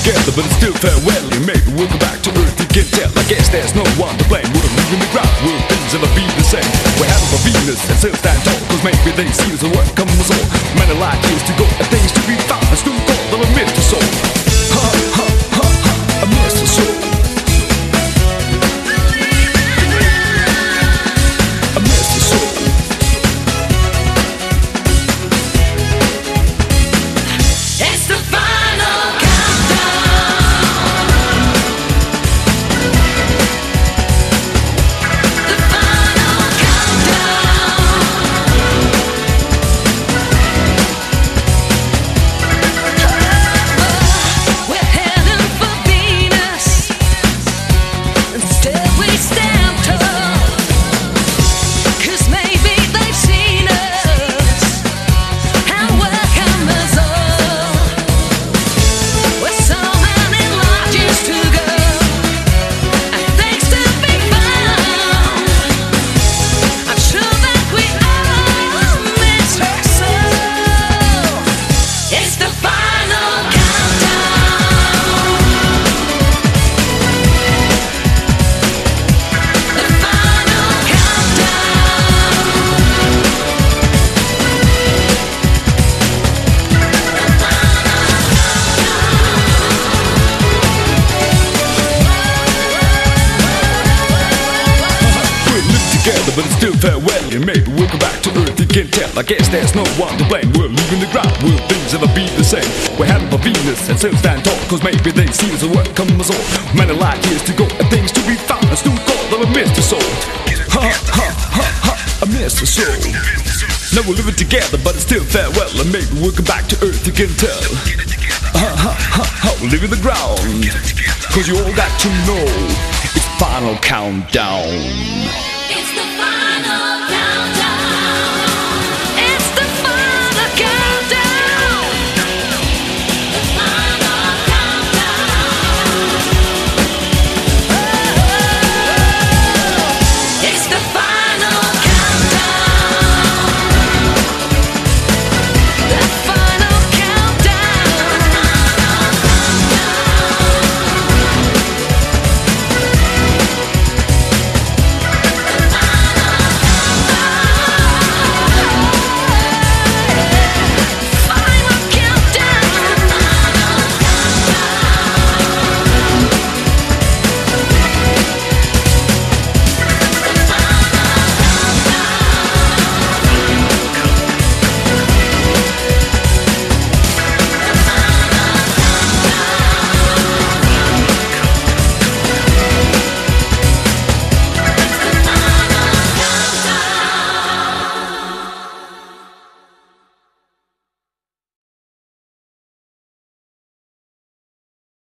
together, but it's still farewell. And maybe we'll go back to earth, you can tell. I guess there's no one to blame. We're leaving the ground, will things ever be the same? We're heading for Venus and still stand tall, cause maybe they see us and what comes all. Many light years to go and things to be found. I still call them a mystery soul. Ha ha ha ha, a mystery soul. A mystery soul. It's the final countdown. The final countdown. We're heading for Venus. Instead we stand tall, 'cause maybe they've seen us and welcome us all. With so many light years to go and things to be found, I'm sure that we all miss her so. It's the final countdown. The final countdown. We'll live together, but it's still farewell. And maybe we'll go back to earth, you can tell. I guess there's no one to blame. We're leaving the ground, will things ever be the same? We're heading for Venus and still stand tall, cause maybe they see us and what comes all. Many light years to go and things to be found. I still call them a mystery soul. Ha ha ha ha, a mystery soul. Now we're living together, but it's still farewell. And maybe we'll come back to earth, you can tell. Ha ha ha ha, leaving the ground, cause you all got to know it's final countdown.